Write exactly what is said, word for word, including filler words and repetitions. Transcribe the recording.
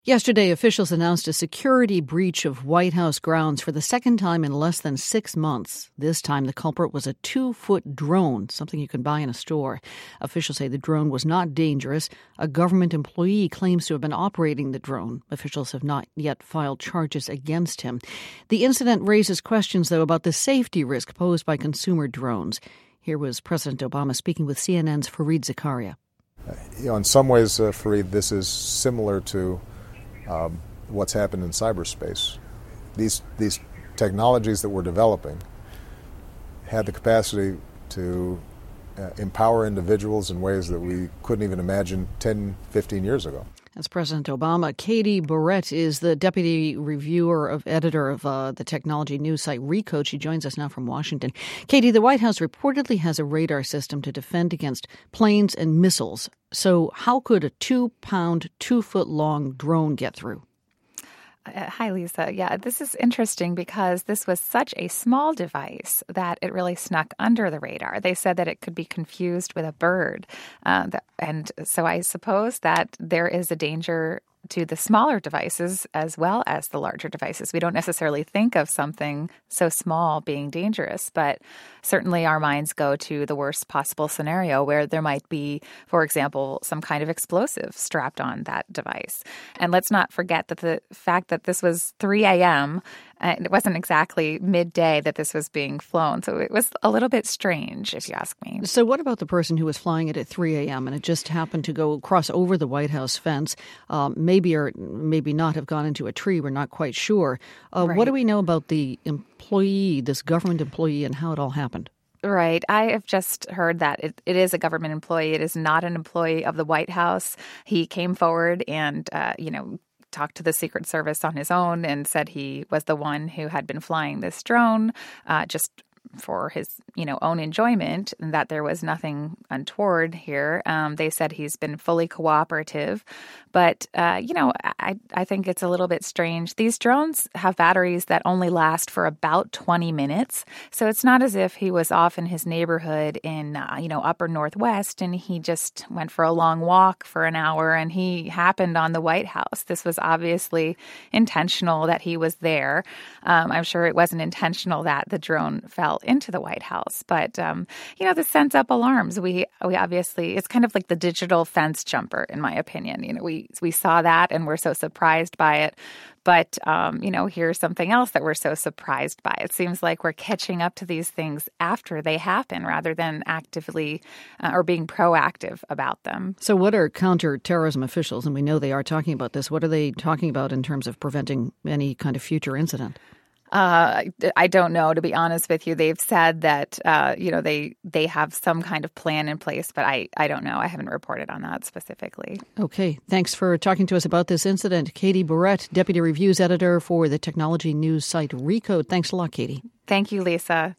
Yesterday, officials announced a security breach of White House grounds for the second time in less than six months. This time, the culprit was a two-foot drone, something you can buy in a store. Officials say the drone was not dangerous. A government employee claims to have been operating the drone. Officials have not yet filed charges against him. The incident raises questions, though, about the safety risk posed by consumer drones. Here was President Obama speaking with C N N's Fareed Zakaria. Uh, you know, in some ways, uh, Fareed, this is similar to Um, what's happened in cyberspace. These these technologies that we're developing had the capacity to uh, empower individuals in ways that we couldn't even imagine ten, fifteen years ago. That's President Obama. Katie Barrett is the deputy reviewer of editor of uh, the technology news site Recode. She joins us now from Washington. Katie, the White House reportedly has a radar system to defend against planes and missiles. So how could a two-pound, two-foot-long drone get through? Uh, hi, Lisa. Yeah, this is interesting because this was such a small device that it really snuck under the radar. They said that it could be confused with a bird. Uh, that, and so I suppose that there is a danger to the smaller devices as well as the larger devices. We don't necessarily think of something so small being dangerous, but certainly our minds go to the worst possible scenario where there might be, for example, some kind of explosive strapped on that device. And let's not forget that the fact that this was three a.m., and it wasn't exactly midday that this was being flown. So it was a little bit strange, if you ask me. So what about the person who was flying it at three a.m. and it just happened to go cross over the White House fence, um, maybe or maybe not have gone into a tree? We're not quite sure. Uh, right. What do we know about the employee, this government employee, and how it all happened? Right. I have just heard that it, it is a government employee. It is not an employee of the White House. He came forward and, uh, you know, talked to the Secret Service on his own and said he was the one who had been flying this drone uh, just for his, you know, own enjoyment, and that there was nothing untoward here. Um, they said he's been fully cooperative. But, uh, you know, I, I think it's a little bit strange. These drones have batteries that only last for about twenty minutes. So it's not as if he was off in his neighborhood in, uh, you know, upper Northwest and he just went for a long walk for an hour and he happened on the White House. This was obviously intentional that he was there. Um, I'm sure it wasn't intentional that the drone fell into the White House. But, um, you know, this sends up alarms. We we obviously, it's kind of like the digital fence jumper, in my opinion. You know, we we saw that and we're so surprised by it. But, um, you know, here's something else that we're so surprised by. It seems like we're catching up to these things after they happen rather than actively uh, or being proactive about them. So what are counterterrorism officials, and we know they are talking about this, what are they talking about in terms of preventing any kind of future incident? Uh, I don't know, to be honest with you. They've said that, uh, you know, they they have some kind of plan in place, but I, I don't know. I haven't reported on that specifically. Okay. Thanks for talking to us about this incident. Katie Barrett, Deputy Reviews Editor for the technology news site Recode. Thanks a lot, Katie. Thank you, Lisa.